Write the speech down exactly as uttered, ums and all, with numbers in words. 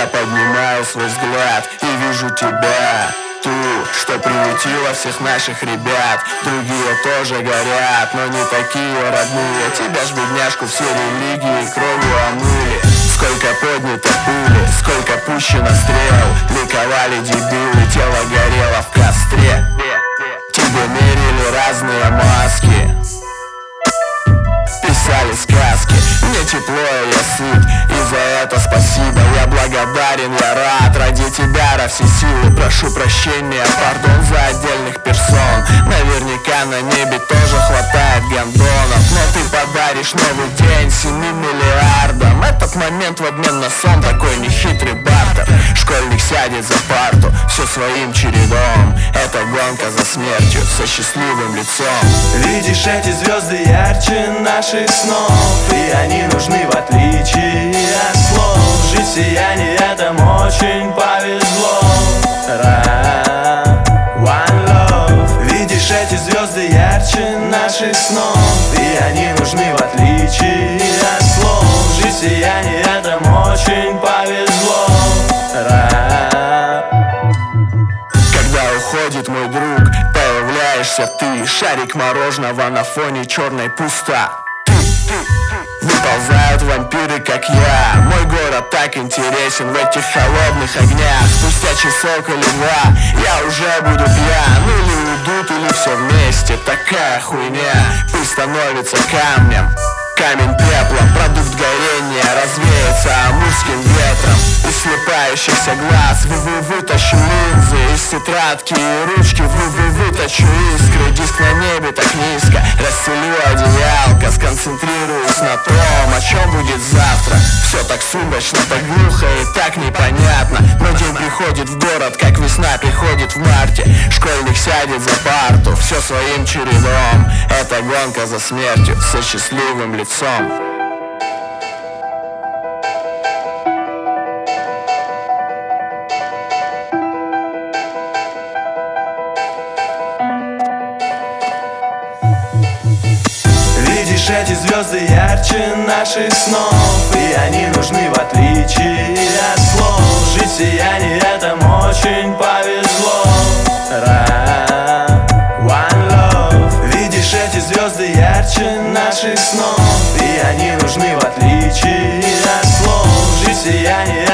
поднимаю свой взгляд и вижу тебя, ту, что приютила всех наших ребят. Другие тоже горят, но не такие родные. Тебя ж, бедняжку, все религии кровью омыли. Сколько поднято пули, сколько пущено стрел. Ликовали дебилы, тело горело в костре. Тебе мерили разные маски, писали сказки. Мне тепло, и я сыт, и за это спасибо. Я благодарен, я рад, ради тебя ра все силы. Прошу прощения, пардон за отдельных персон. Наверняка на небе тоже хватает гондонов. Но ты подаришь новый день семи миллиардам. Этот момент в обмен на сон, такой нехитрый бартер. Школьник сядет за парту, все своим чередом. Это гонка за смертью со счастливым лицом. Видишь эти звезды ярче наших снов, и они нужны в отличие от слов. Жить в сиянии этому очень повезло. Ra, one love. Видишь эти звезды ярче наших снов, и они нужны в отличие от слов. Жить в сиянии этому очень повезло. Ra. Когда уходит мой друг, появляешься ты. Шарик мороженого на фоне черной пустоты. Выползают вампиры, как я. Мой город так интересен в этих холодных огнях. Спустя часок или два я уже буду пьян. Или уйдут, или все вместе. Такая хуйня. Пыль становится камнем, камень пеплом. Продукт горения развеется амурским ветром. Из слепающихся глаз вы-вы вытащу линзы. Из тетрадки и ручки вы-вы вытащу искры. Диск на небе так низко, расстелю одеялко. Сконцентрируюсь на том, о чем будет завтра. Все так сумрачно, так глухо и так непонятно. Но день приходит в город, как весна приходит в марте. Школьник сядет за парту, все своим чередом. Это гонка за смертью со счастливым лицом. Видишь эти звезды ярче наших снов, и они нужны в отличие от слов. Жить в сиянии этому очень повезло. Ra, one love. Видишь эти звезды ярче наших снов, и они нужны в отличие от слов. Жить в сиянии